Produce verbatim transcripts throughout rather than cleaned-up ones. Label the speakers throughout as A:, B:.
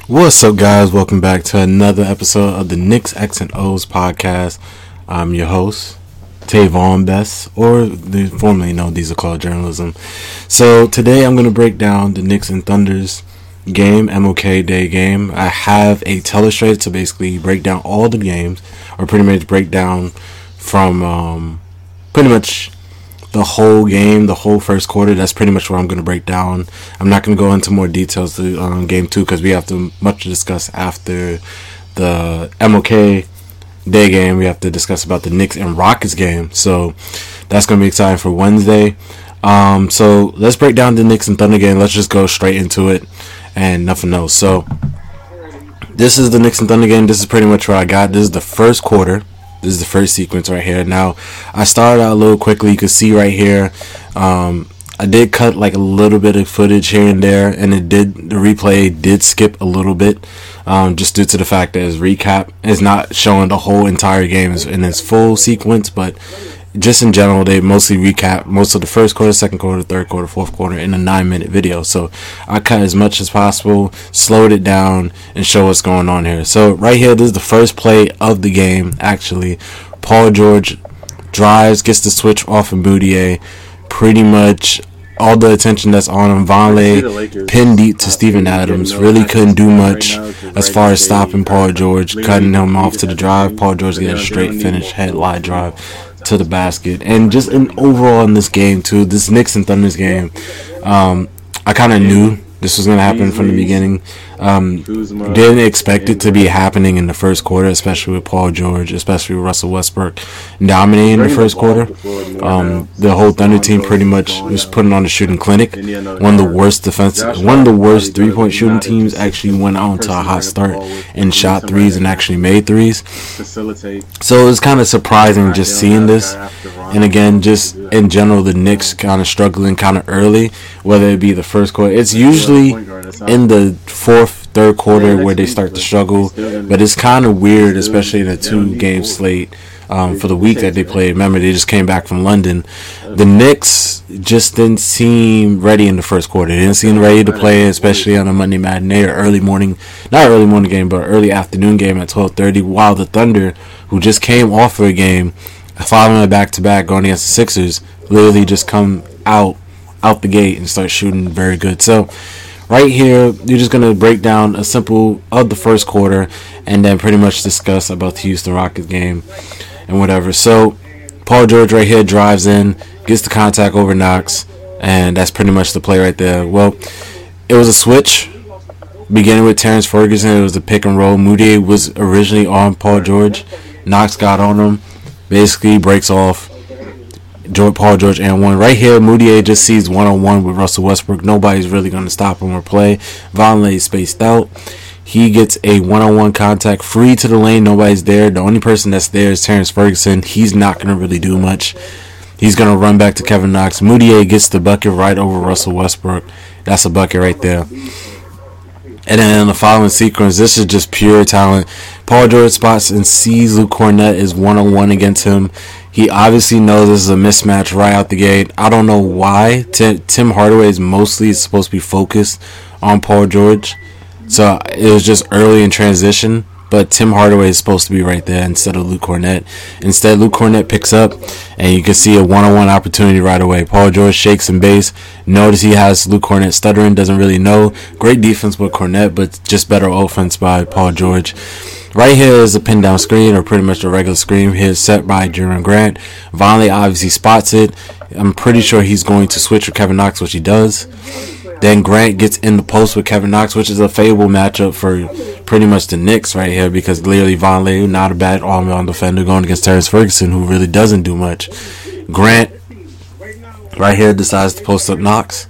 A: What's up, guys? Welcome back to another episode of the Knicks X and O's podcast. I'm your host, Tavon Best, or the formerly known Diesel Claw Journalism. So today I'm going to break down the Knicks and Thunder's game, M L K Day game. I have a telestrated to basically break down all the games, or pretty much break down from um, pretty much the whole game, the whole first quarter. That's pretty much what I'm going to break down. I'm not going to go into more details to um, game two because we have to much to discuss after the M L K Day game. We have to discuss about the Knicks and Rockets game. So that's going to be exciting for Wednesday. Um, so let's break down the Knicks and Thunder game. Let's just go straight into it and nothing else. So this is the Knicks and Thunder game. This is pretty much what I got. This is the first quarter. This is the first sequence right here. Now, I started out a little quickly. You can see right here, um, I did cut like a little bit of footage here and there, and it did the replay did skip a little bit, um, just due to the fact that its recap is not showing the whole entire game in its full sequence, but just in general, they mostly recap most of the first quarter, second quarter, third quarter, fourth quarter in a nine-minute video. So I cut as much as possible, slowed it down, and show what's going on here. So right here, this is the first play of the game, actually. Paul George drives, gets the switch off of Mudiay. Pretty much all the attention that's on him. Vonleh pinned deep to Steven Adams. Really couldn't do much as far as stopping Paul George, cutting him off to the drive. Paul George getting a straight finish, headline drive to the basket. And just in overall in this game too, this Knicks and Thunder's game, um, I kind of knew this was going to happen from the beginning. Um, didn't expect it to be happening in the first quarter, especially with Paul George, especially with Russell Westbrook dominating the first quarter. Um, the whole Thunder team pretty much was putting on a shooting clinic. One of the worst defensive, one of the worst three-point shooting teams actually went out to a hot start and shot threes and actually made threes. So it was kind of surprising just seeing this. And again, just in general, the Knicks kind of struggling kind of early, whether it be the first quarter. It's usually in the fourth, third quarter where they start to struggle, but it's kind of weird, especially in a two-game slate um, for the week that they played. Remember, they just came back from London. The Knicks just didn't seem ready in the first quarter. They didn't seem ready to play, especially on a Monday matinee or early morning, not early morning game, but early afternoon game at twelve thirty, while the Thunder, who just came off of a game, following a back-to-back going against the Sixers, literally just come out out the gate and start shooting very good. So right here, you're just going to break down a simple of the first quarter and then pretty much discuss about the Houston Rockets game and whatever. So Paul George right here drives in, gets the contact over Knox, and that's pretty much the play right there. Well, it was a switch beginning with Terrence Ferguson. It was a pick and roll. Mudiay was originally on Paul George. Knox got on him. Basically breaks off George, Paul George and one. Right here, Mudiay just sees one-on-one with Russell Westbrook. Nobody's really going to stop him or play. Vonleh spaced out. He gets a one-on-one contact free to the lane. Nobody's there. The only person that's there is Terrence Ferguson. He's not going to really do much. He's going to run back to Kevin Knox. Mudiay gets the bucket right over Russell Westbrook. That's a bucket right there. And then in the following sequence, this is just pure talent. Paul George spots and sees Luke Kornet is one-on-one against him. He obviously knows this is a mismatch right out the gate. I don't know why. Tim, Tim Hardaway is mostly supposed to be focused on Paul George. So it was just early in transition. But Tim Hardaway is supposed to be right there instead of Luke Kornet. Instead, Luke Kornet picks up, and you can see a one-on-one opportunity right away. Paul George shakes and base. Notice he has Luke Kornet stuttering, doesn't really know. Great defense with Kornet, but just better offense by Paul George. Right here is a pin-down screen, or pretty much a regular screen. Here's set by Jerami Grant. Vonleh obviously spots it. I'm pretty sure he's going to switch with Kevin Knox, which he does. Then Grant gets in the post with Kevin Knox, which is a favorable matchup for pretty much the Knicks right here, because clearly Vonleh, not a bad all-around defender, going against Terrence Ferguson, who really doesn't do much. Grant right here decides to post up Knox,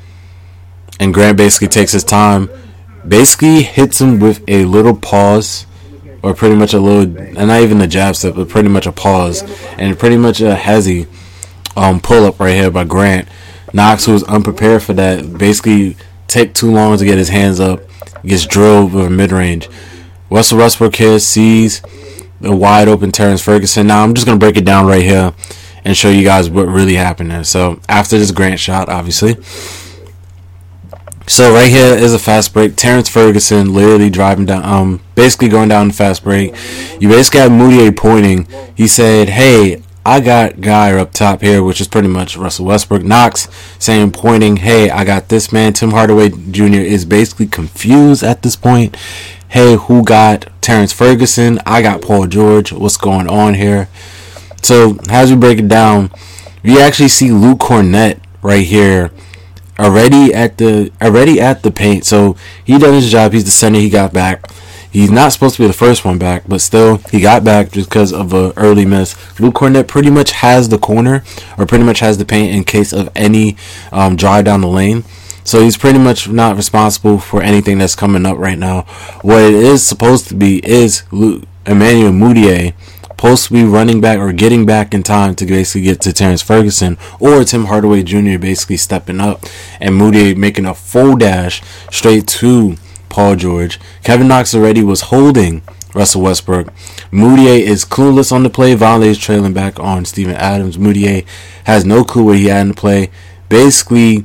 A: and Grant basically takes his time, basically hits him with a little pause, or pretty much a little, and not even a jab step, but pretty much a pause, and pretty much a hezzy um, pull-up right here by Grant. Knox, who was unprepared for that, basically take too long to get his hands up, gets drilled with a mid-range. Russell Westbrook here sees the wide-open Terrence Ferguson. Now, I'm just going to break it down right here and show you guys what really happened there. So, after this Grant shot, obviously, So right here is a fast break. Terrence Ferguson literally driving down, um, basically going down the fast break. You basically have Mudiay pointing. He said, "Hey, I got guy up top here," which is pretty much Russell Westbrook. Knox saying, pointing, "Hey, I got this man." Tim Hardaway Junior is basically confused at this point. "Hey, who got Terrence Ferguson? I got Paul George. What's going on here?" So as we break it down, you actually see Luke Kornet right here. Already at the already at the paint, so he done his job. He's the center. He got back. He's not supposed to be the first one back, but still, he got back just because of an early miss. Luke Kornet pretty much has the corner, or pretty much has the paint in case of any um, drive down the lane. So he's pretty much not responsible for anything that's coming up right now. What it is supposed to be is Luke, Emmanuel Mudiay supposed to be running back or getting back in time to basically get to Terrence Ferguson, or Tim Hardaway Junior basically stepping up and Mudiay making a full dash straight to Paul George. Kevin Knox already was holding Russell Westbrook. Mudiay is clueless on the play. Vonleh is trailing back on Steven Adams. Mudiay has no clue what he had in the play. Basically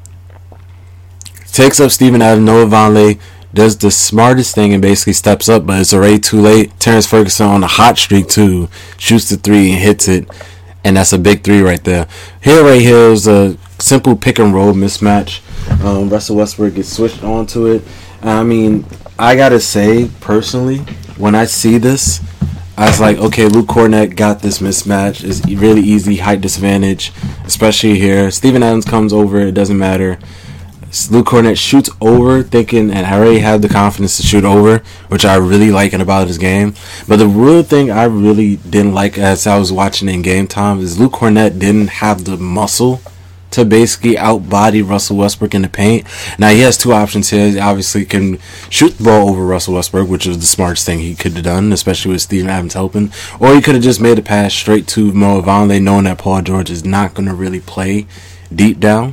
A: takes up Steven Adams. Noah Vonleh does the smartest thing and basically steps up, but it's already too late. Terrence Ferguson on a hot streak too, shoots the three and hits it, and that's a big three right there. Here, right here is a simple pick and roll mismatch. Um, Russell Westbrook gets switched onto it. I mean, I gotta say personally, when I see this, I was like, okay, Luke Kornet got this mismatch. It's really easy height disadvantage, especially here. Steven Adams comes over, it doesn't matter. Luke Kornet shoots over, thinking, and I already have the confidence to shoot over, which I really like about his game. But the real thing I really didn't like as I was watching in game time is Luke Kornet didn't have the muscle to basically outbody Russell Westbrook in the paint. Now he has two options here. He obviously can shoot the ball over Russell Westbrook, which is the smartest thing he could have done, especially with Steven Adams helping. Or he could have just made a pass straight to Noah Vonleh, knowing that Paul George is not going to really play deep down.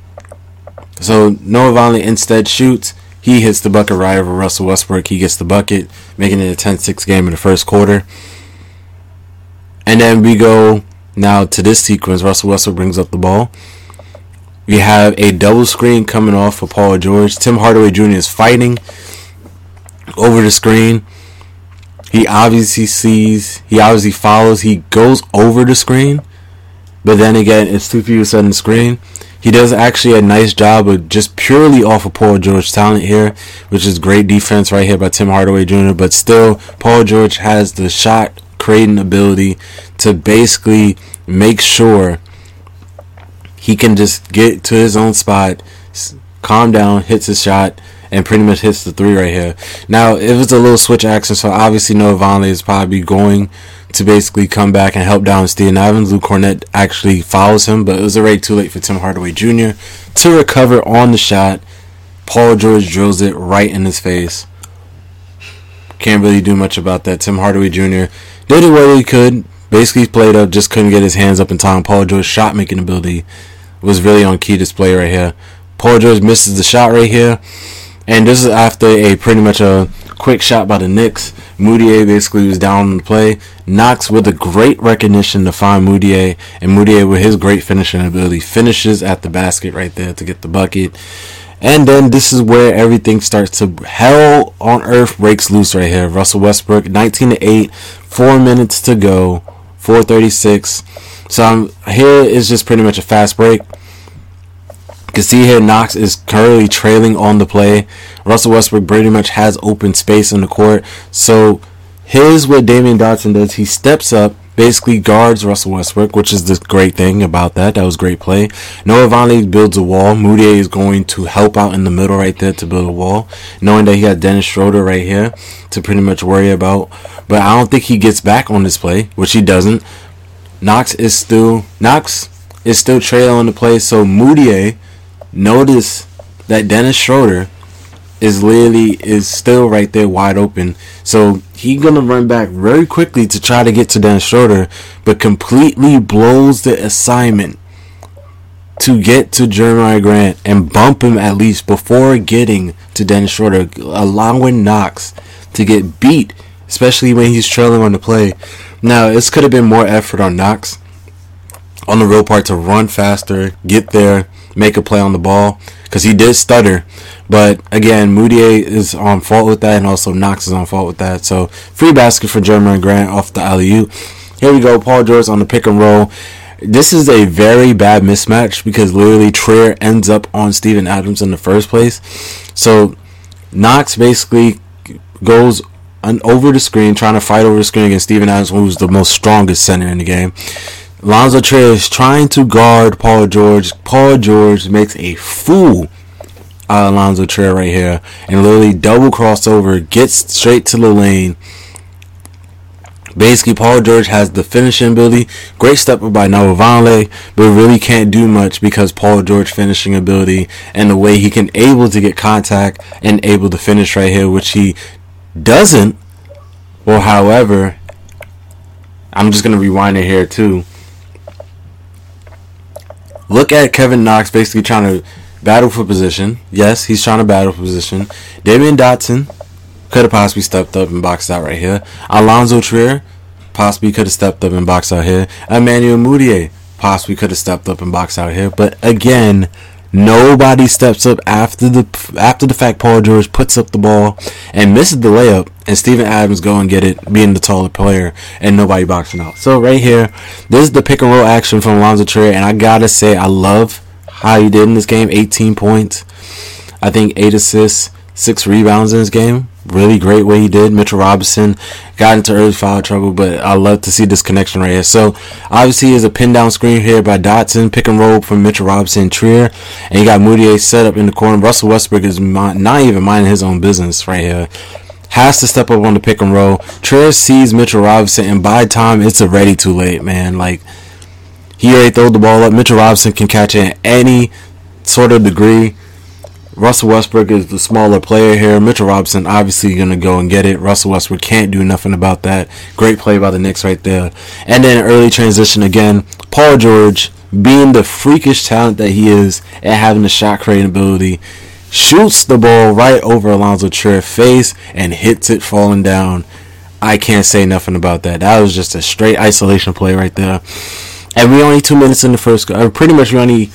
A: So Noah Vonleh instead shoots. He hits the bucket right over Russell Westbrook. He gets the bucket, making it a ten six game in the first quarter. And then we go now to this sequence. Russell Westbrook brings up the ball. We have a double screen coming off for Paul George. Tim Hardaway Junior is fighting over the screen. He obviously sees, he obviously follows, he goes over the screen. But then again, it's two people setting the screen. He does actually a nice job of just purely off of Paul George's talent here, which is great defense right here by Tim Hardaway Junior But still, Paul George has the shot creating ability to basically make sure he can just get to his own spot, calm down, hits his shot, and pretty much hits the three right here. Now, it was a little switch action, so obviously Noah Vonleh is probably going to basically come back and help down Steven Adams. Luke Kornet actually follows him, but it was already too late for Tim Hardaway Junior to recover on the shot. Paul George drills it right in his face. Can't really do much about that. Tim Hardaway Junior did it what he could. Basically played up, just couldn't get his hands up in time. Paul George's shot making ability was really on key display right here. Paul George misses the shot right here. And this is after a pretty much a quick shot by the Knicks. Mudiay basically was down on the play. Knox with a great recognition to find Mudiay. And Mudiay with his great finishing ability finishes at the basket right there to get the bucket. And then this is where everything starts to hell on earth breaks loose right here. Russell Westbrook, nineteen to eight, four minutes to go, four thirty-six. So I'm, here is just pretty much a fast break. You can see here Knox is currently trailing on the play. Russell Westbrook pretty much has open space on the court. So here's what Damian Dotson does. He steps up, basically guards Russell Westbrook, which is the great thing about that. That was great play. Noah Vonleh builds a wall. Mudiay is going to help out in the middle right there to build a wall, knowing that he got Dennis Schroeder right here to pretty much worry about. But I don't think he gets back on this play, which he doesn't. Knox is still Knox is still trailing on the play, so Mudiay notice that Dennis Schroeder is literally is still right there wide open. So he gonna run back very quickly to try to get to Dennis Schroeder, but completely blows the assignment to get to Jeremiah Grant and bump him at least before getting to Dennis Schroeder, allowing Knox to get beat, especially when he's trailing on the play. Now, this could have been more effort on Knox on the real part to run faster, get there, make a play on the ball, because he did stutter. But again, Mudiay is on fault with that, and also Knox is on fault with that. So free basket for Jerami Grant off the alley-oop. Here we go, Paul George on the pick and roll. This is a very bad mismatch because literally Trier ends up on Steven Adams in the first place. So Knox basically goes un- over the screen, trying to fight over the screen against Steven Adams, who's the most strongest center in the game. Alonzo Trier is trying to guard Paul George. Paul George makes a fool out of Alonzo Trier right here and literally double crossover, gets straight to the lane. Basically, Paul George has the finishing ability. Great step up by Noah Vonleh, but really can't do much because Paul George finishing ability and the way he can able to get contact and able to finish right here, which he doesn't. Well, however, I'm just going to rewind it here too. Look at Kevin Knox basically trying to battle for position. Yes, he's trying to battle for position. Damian Dotson could have possibly stepped up and boxed out right here. Alonzo Trier possibly could have stepped up and boxed out here. Emmanuel Mudiay possibly could have stepped up and boxed out here. But again, nobody steps up after the after the fact Paul George puts up the ball and misses the layup, and Steven Adams go and get it, being the taller player, and nobody boxing out. So right here, this is the pick and roll action from Alonzo Trier, and I gotta say, I love how he did in this game. eighteen points, I think eight assists, six rebounds in this game. Really great way he did. Mitchell Robinson got into early foul trouble, but I love to see this connection right here. So obviously there's a pin down screen here by Dotson, pick and roll from Mitchell Robinson and Trier, and you got Mudiay set up in the corner. Russell Westbrook is not even minding his own business right here. Has to step up on the pick and roll. Trier sees Mitchell Robinson, and by the time it's already too late, man. Like, he already threw the ball up. Mitchell Robinson can catch it in any sort of degree. Russell Westbrook is the smaller player here. Mitchell Robinson obviously going to go and get it. Russell Westbrook can't do nothing about that. Great play by the Knicks right there. And then early transition again. Paul George, being the freakish talent that he is and having the shot creating ability, shoots the ball right over Alonzo Trier's face and hits it falling down. I can't say nothing about that. That was just a straight isolation play right there. And we only two minutes in the first, or pretty much we only...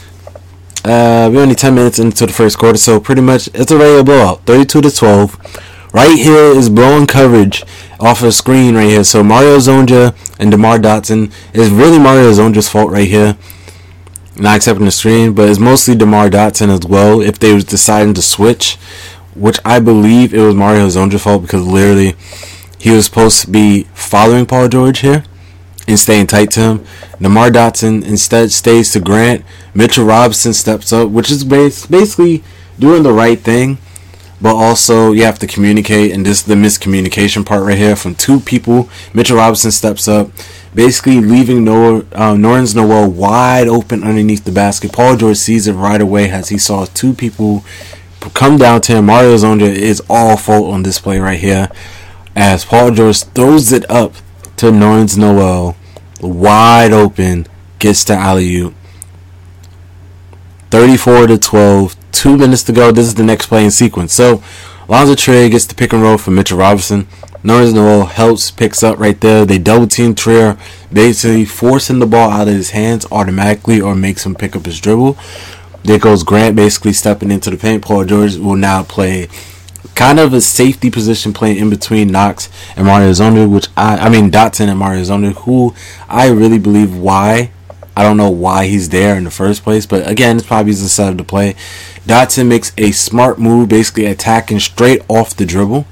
A: Uh, we're only ten minutes into the first quarter, so pretty much it's already a blowout, thirty-two to twelve. Right here is blowing coverage off of the screen right here. So Mario Zonja and DeMar Dotson, is really Mario Zonja's fault right here, not accepting the screen, but it's mostly DeMar Dotson as well. If they was deciding to switch, which I believe it was Mario Zonja's fault, because literally he was supposed to be following Paul George here and staying tight to him. DeMar Dotson instead stays to Grant. Mitchell Robinson steps up, which is basically doing the right thing, but also you have to communicate, and this is the miscommunication part right here from two people. Mitchell Robinson steps up, basically leaving Noah, uh, Nerlens Noel wide open underneath the basket. Paul George sees it right away as he saw two people come down to him. Mario Zonja is all fault on this play right here, as Paul George throws it up to Nerlens Noel, wide open, gets the alley-oop. thirty-four to twelve, two minutes to go. This is the next play in sequence. So Alonzo Trier gets the pick and roll from Mitchell Robinson. Nerlens Noel helps, picks up right there. They double team Trier, basically forcing the ball out of his hands automatically, or makes him pick up his dribble. There goes Grant, basically stepping into the paint. Paul George will now play kind of a safety position, playing in between Knox and Mario Zonja, which I, I mean Dotson and Mario Zonja, who I really believe why. I don't know why he's there in the first place, but again, it's probably the setup to play. Dotson makes a smart move, basically attacking straight off the dribble.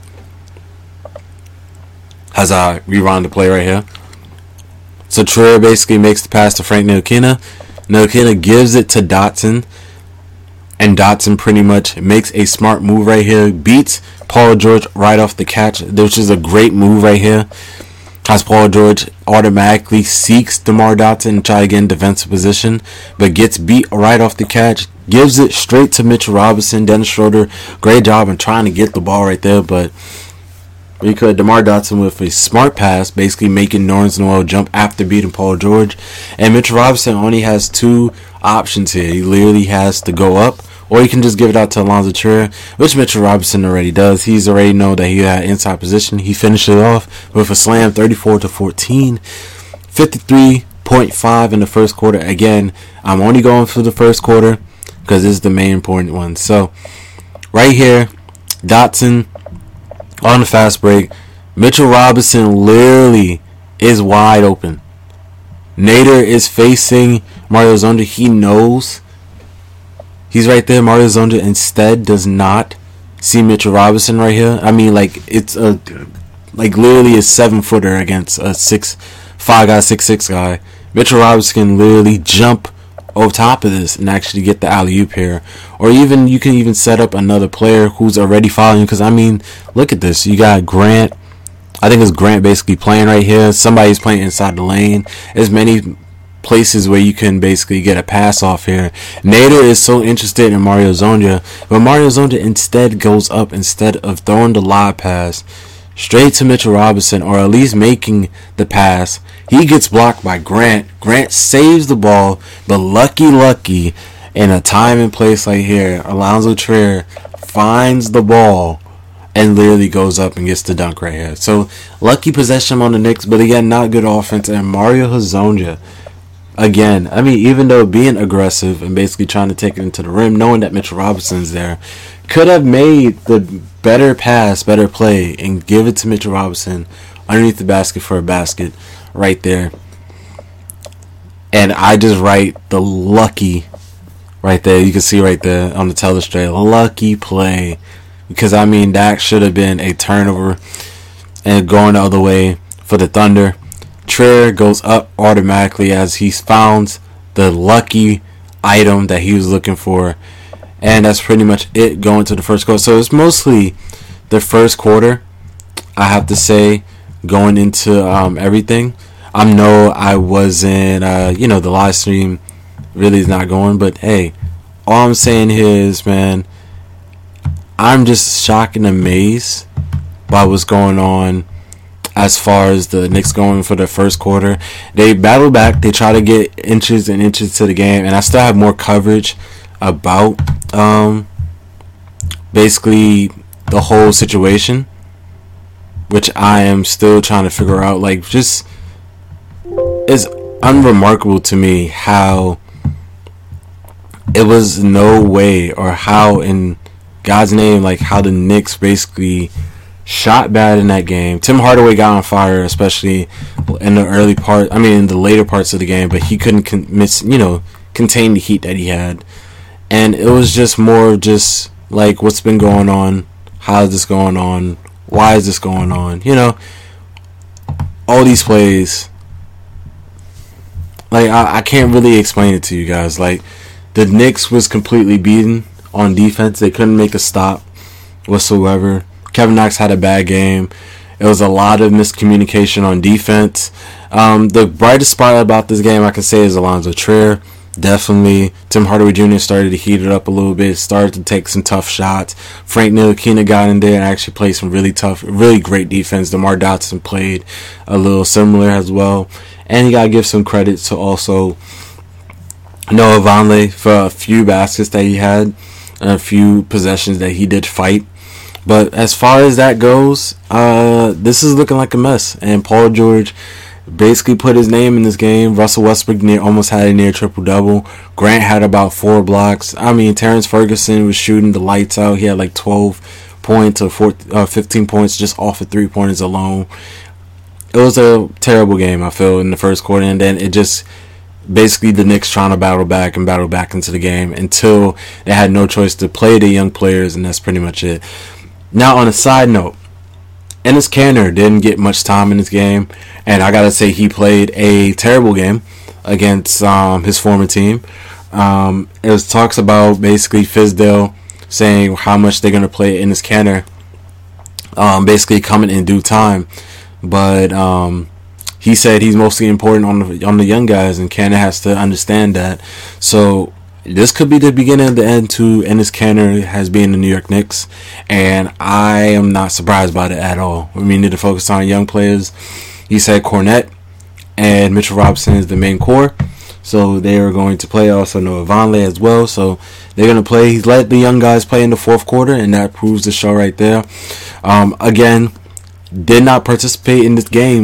A: As I rewind the play right here. So Trier basically makes the pass to Frank Ntilikina. Ntilikina gives it to Dotson, and Dotson pretty much makes a smart move right here. Beats Paul George right off the catch, which is a great move right here. As Paul George automatically seeks DeMar Dotson and try to get in defensive position, but gets beat right off the catch. Gives it straight to Mitchell Robinson. Dennis Schroeder, great job in trying to get the ball right there, but we could DeMar Dotson with a smart pass, basically making Nerlens Noel jump after beating Paul George. And Mitchell Robinson only has two options here. He literally has to go up, or he can just give it out to Alonzo Trier, which Mitchell Robinson already does. He's already know that he had inside position. He finished it off with a slam, thirty-four to fourteen. fifty-three point five in the first quarter. Again, I'm only going for the first quarter because this is the main important one. So, right here, Dotson on the fast break. Mitchell Robinson literally is wide open. Nader is facing Mario Hezonja. He knows he's right there. Mario Hezonja instead does not see Mitchell Robinson right here. I mean, like, it's a like literally a seven footer against a six five guy, six six guy. Mitchell Robinson can literally jump over top of this and actually get the alley-oop here. Or even you can even set up another player who's already following. Because I mean, look at this. You got Grant. I think it's Grant basically playing right here. Somebody's playing inside the lane. There's many places where you can basically get a pass off here. Nader is so interested in Mario Hezonja, but Mario Hezonja instead goes up instead of throwing the lob pass straight to Mitchell Robinson, or at least making the pass. He gets blocked by Grant. Grant saves the ball, but lucky, lucky, in a time and place like here, Alonzo Trier finds the ball and literally goes up and gets the dunk right here. So, lucky possession on the Knicks, but again, not good offense. And Mario Hezonja, again, I mean, even though being aggressive and basically trying to take it into the rim, knowing that Mitchell Robinson's there, could have made the better pass, better play, and give it to Mitchell Robinson underneath the basket for a basket right there. And I just write the lucky right there. You can see right there on the telestrate, lucky play. Because, I mean, that should have been a turnover and going the other way for the Thunder. Trier goes up automatically as he found the lucky item that he was looking for. And that's pretty much it going to the first quarter. So it's mostly the first quarter, I have to say, going into um, everything. I know I wasn't, uh, you know, the live stream really is not going. But, hey, all I'm saying here is, man, I'm just shocked and amazed by what's going on as far as the Knicks going for the first quarter. They battle back. They try to get inches and inches to the game. And I still have more coverage about um, basically the whole situation, which I am still trying to figure out. Like, just it's unremarkable to me how it was no way, or how in God's name, like how the Knicks basically shot bad in that game. Tim Hardaway got on fire, especially in the early part. I mean, in the later parts of the game, but he couldn't con- miss, you know, contain the heat that he had. And it was just more of just like, what's been going on? How is this going on? Why is this going on? You know, all these plays. Like, I, I can't really explain it to you guys. Like, the Knicks was completely beaten on defense. They couldn't make a stop whatsoever. Kevin Knox had a bad game. It was a lot of miscommunication on defense. Um, the brightest spot about this game, I can say, is Alonzo Trier. Definitely. Tim Hardaway Junior started to heat it up a little bit, started to take some tough shots. Frank Ntilikina got in there and actually played some really tough, really great defense. DeMar Dotson played a little similar as well. And you got to give some credit to also Noah Vonleh for a few baskets that he had and a few possessions that he did fight. But as far as that goes, uh, this is looking like a mess. And Paul George basically put his name in this game. Russell Westbrook near, almost had a near triple-double. Grant had about four blocks. I mean, Terrence Ferguson was shooting the lights out. He had like twelve points or four, uh, fifteen points just off of three-pointers alone. It was a terrible game, I feel, in the first quarter. And then it just basically the Knicks trying to battle back and battle back into the game until they had no choice to play the young players, and that's pretty much it. Now, on a side note, Enes Kanter didn't get much time in this game, and I gotta say he played a terrible game against um, his former team. Um, it was talks about basically Fizdale saying how much they're gonna play Enes Kanter, um, basically coming in due time, but um, he said he's mostly important on the on the young guys, and Kanter has to understand that. So this could be the beginning of the end to Enes Kanter has been in the New York Knicks, and I am not surprised by it at all. We need to focus on young players. He said Kornet and Mitchell Robinson is the main core, so they are going to play. Also Noah Vonleh as well, so they're going to play. He's let the young guys play in the fourth quarter, and that proves the show right there. Um, again, did not participate in this game is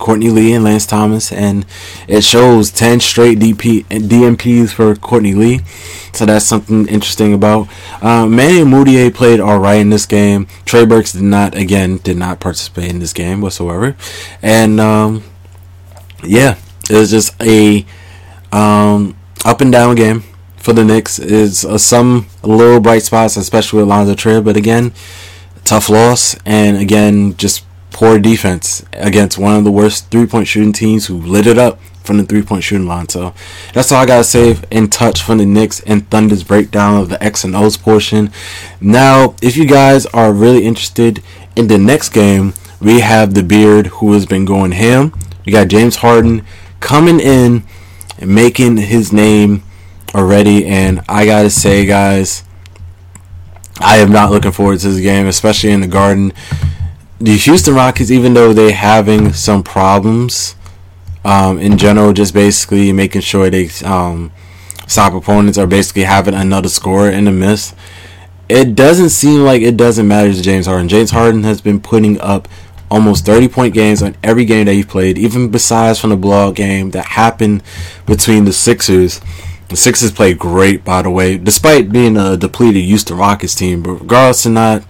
A: Courtney Lee and Lance Thomas, and it shows ten straight D P D M Ps for Courtney Lee. So that's something interesting about. Um, Manny Moutier played all right in this game. Trey Burks did not, again, did not participate in this game whatsoever. And um, yeah, it was just a um, up and down game for the Knicks. Is uh, some little bright spots, especially with Alonzo Trier, but again, tough loss, and again, just poor defense against one of the worst three-point shooting teams who lit it up from the three-point shooting line. So that's all I gotta say in touch from the Knicks and Thunder's breakdown of the X and O's portion. Now, if you guys are really interested in the next game, we have the Beard, who has been going ham. We got James Harden coming in and making his name already, and I gotta say, guys, I am not looking forward to this game, especially in the Garden. The Houston Rockets, even though they're having some problems um, in general, just basically making sure they um, stop opponents or basically having another scorer in the miss, it doesn't seem like it doesn't matter to James Harden. James Harden has been putting up almost thirty-point games on every game that he played, even besides from the blowout game that happened between the Sixers. The Sixers played great, by the way, despite being a depleted Houston Rockets team. But regardless of not,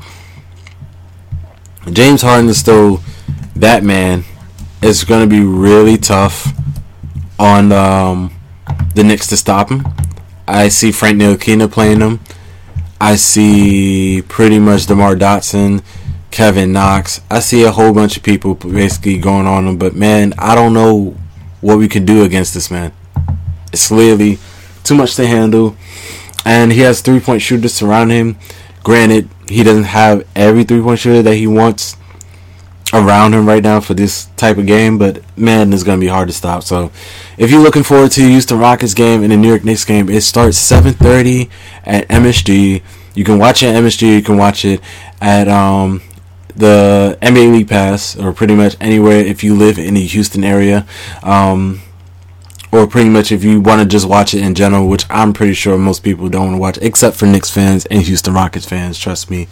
A: James Harden is still that man. It's going to be really tough on um, the Knicks to stop him. I see Frank Ntilikina playing him. I see pretty much DeMar Dotson, Kevin Knox. I see a whole bunch of people basically going on him. But, man, I don't know what we can do against this man. It's clearly too much to handle. And he has three-point shooters surrounding him. Granted, he doesn't have every three-point shooter that he wants around him right now for this type of game, but man, it's going to be hard to stop. So if you're looking forward to the Houston Rockets game and the New York Knicks game, it starts seven thirty at M S G. You can watch it at M S G. You can watch it at um, the N B A League Pass, or pretty much anywhere if you live in the Houston area. Um, or pretty much if you want to just watch it in general, which I'm pretty sure most people don't want to watch, except for Knicks fans and Houston Rockets fans. Trust me.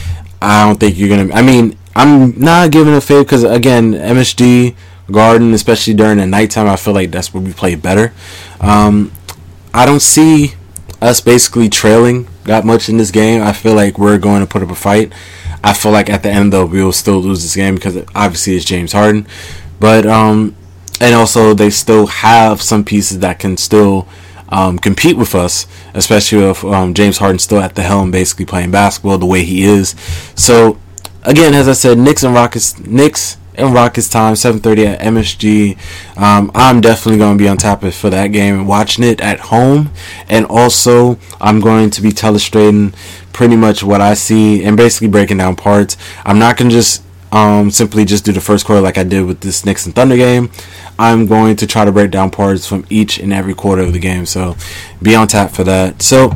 A: I don't think you're going to... I mean, I'm not giving a fave because, again, M S G, Garden, especially during the nighttime, I feel like that's where we play better. Um, I don't see us basically trailing that much in this game. I feel like we're going to put up a fight. I feel like at the end, though, we will still lose this game because obviously it's James Harden. But... um. And also, they still have some pieces that can still um, compete with us, especially if um, James Harden's still at the helm, basically playing basketball the way he is. So, again, as I said, Knicks and Rockets, Knicks and Rockets time, seven thirty at M S G. Um, I'm definitely going to be on top of it for that game and watching it at home. And also, I'm going to be telestrating pretty much what I see and basically breaking down parts. I'm not going to just um, simply just do the first quarter like I did with this Knicks and Thunder game. I'm going to try to break down parts from each and every quarter of the game. So be on tap for that. So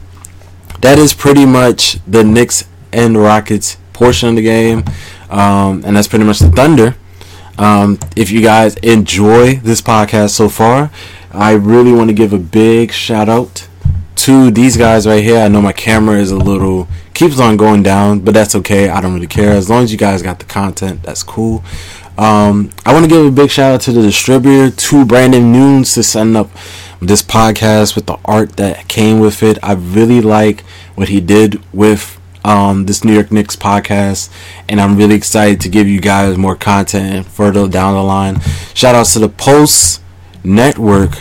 A: that is pretty much the Knicks and Rockets portion of the game. Um, and that's pretty much the Thunder. Um, if you guys enjoy this podcast so far, I really want to give a big shout out to these guys right here. I know my camera is a little, keeps on going down, but that's okay. I don't really care. As long as you guys got the content, that's cool. Um, I want to give a big shout out to the distributor, to Brandon Nunes, for setting up this podcast with the art that came with it. I really like what he did with um, this New York Knicks podcast, and I'm really excited to give you guys more content further down the line. Shout outs to the Post Network,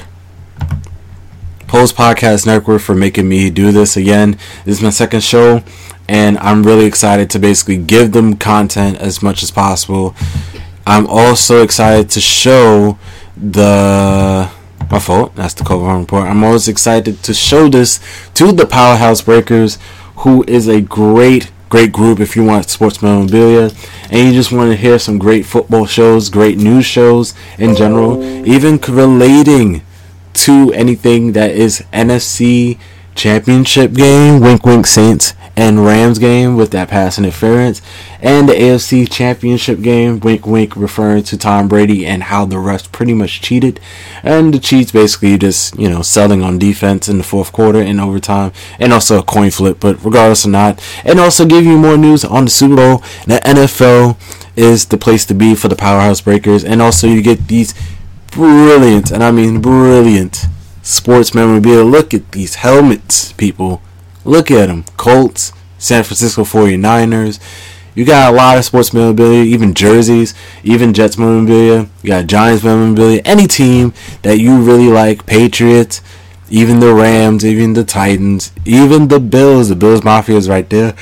A: Post Podcast Network, for making me do this again. This is my second show, and I'm really excited to basically give them content as much as possible. I'm also excited to show the... My fault. That's the Cover Home Report. I'm always excited to show this to the Powerhouse Breakers, who is a great, great group if you want sports memorabilia and you just want to hear some great football shows, great news shows in general, even relating to anything that is N F C Championship game, wink wink Saints and Rams game with that pass interference, and the A F C Championship game, wink wink, referring to Tom Brady and how the refs pretty much cheated, and the cheats basically just, you know, selling on defense in the fourth quarter and overtime, and also a coin flip, but regardless or not, and also give you more news on the Super Bowl, the N F L, is the place to be for the Powerhouse Breakers. And also you get these brilliant, and I mean brilliant, sports memorabilia. Look at these helmets, people. Look at them. Colts, San Francisco forty-niners. You got a lot of sports memorabilia, even jerseys, even Jets memorabilia. You got Giants memorabilia. Any team that you really like, Patriots, even the Rams, even the Titans, even the Bills. The Bills Mafia is right there.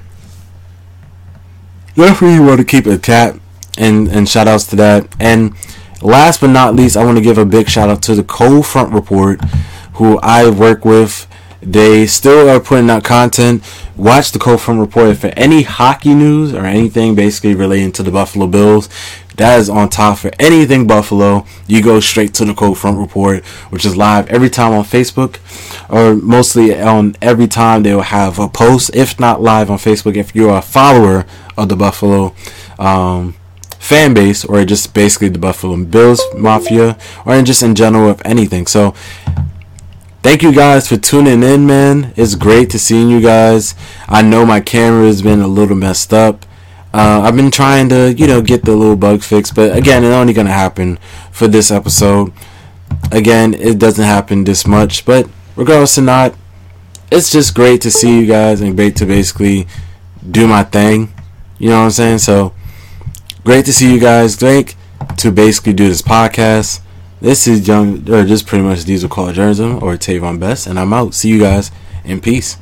A: Definitely want to keep it cap, and, and shout outs to that. And last but not least, I want to give a big shout out to the Cold Front Report, who I work with. They still are putting out content. Watch the Cold Front Report for any hockey news or anything basically relating to the Buffalo Bills. That is on top for anything Buffalo. You go straight to the Cold Front Report, which is live every time on Facebook, or mostly on every time they will have a post, if not live on Facebook. If you're a follower of the Buffalo um, fan base, or just basically the Buffalo Bills Mafia, or just in general of anything. So thank you guys for tuning in, man. It's great to see you guys. I know my camera has been a little messed up. Uh, I've been trying to, you know, get the little bug fixed. But again, it's only going to happen for this episode. Again, it doesn't happen this much. But regardless or not, it's just great to see you guys and great to basically do my thing. You know what I'm saying? So, great to see you guys. Great to basically do this podcast. This is Young, or just pretty much Diesel College Journalism, or Tavon Best, and I'm out. See you guys, and peace.